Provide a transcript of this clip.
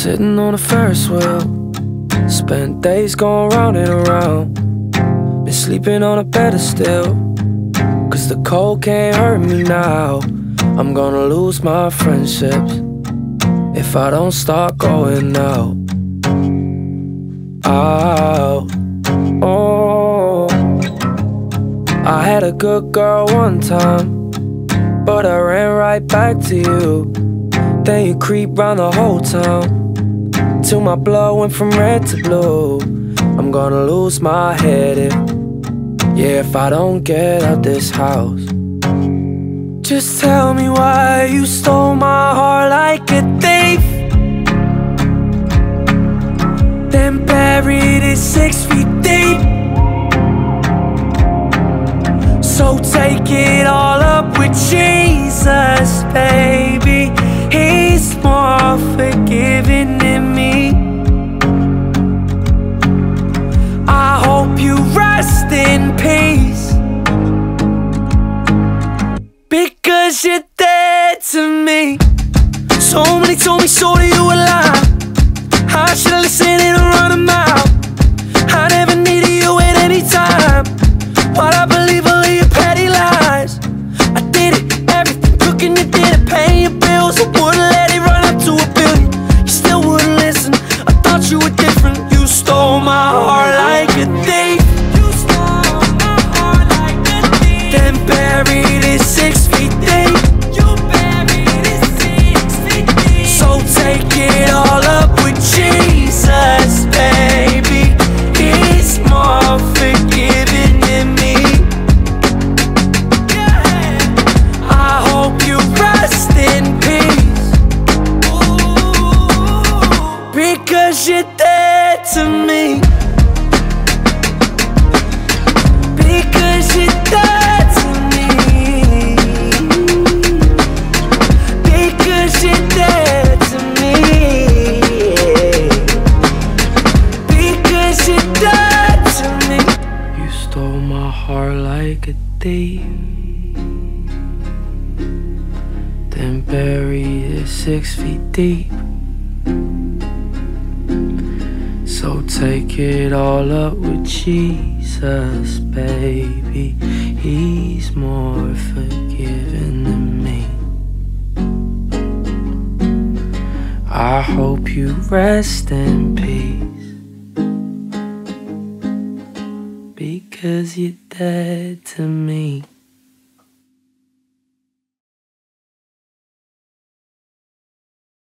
Sitting on a Ferris wheel, spent days going round and around. Been sleeping on a pedestal, cause the cold can't hurt me now. I'm gonna lose my friendships if I don't start going out. Out. Oh, I had a good girl one time, but I ran right back to you. Then you creep round the whole town till my blood went from red to blue. I'm gonna lose my head if I don't get out this house. Just tell me why you stole my heart like a thief, then buried it 6 feet deep. So take it all up with Jesus, baby. He's more forgiving than me. I hope you rest in peace, because you're dead to me. Somebody told me so that you were lying. I should've listened and run a mile. I never needed you at any time. What I believe all of your petty lies. I did it, everything, cooking you did it, paying your bills. I wouldn't let it run up to $1 billion. You still wouldn't listen, I thought you were different. You stole my heart like a thief. You stole my heart like a thief, then buried it 6 feet deep. You buried it 6 feet deep. So take it all up with Jesus, baby. He's more forgiving than me. I hope you rest in peace, because you're dead to me. Because you're dead to me. Because you're dead to me. Because you're dead to me. You stole my heart like a thief, then buried it 6 feet deep. So take it all up with Jesus, baby. He's more forgiving than me. I hope you rest in peace, because you're dead to me.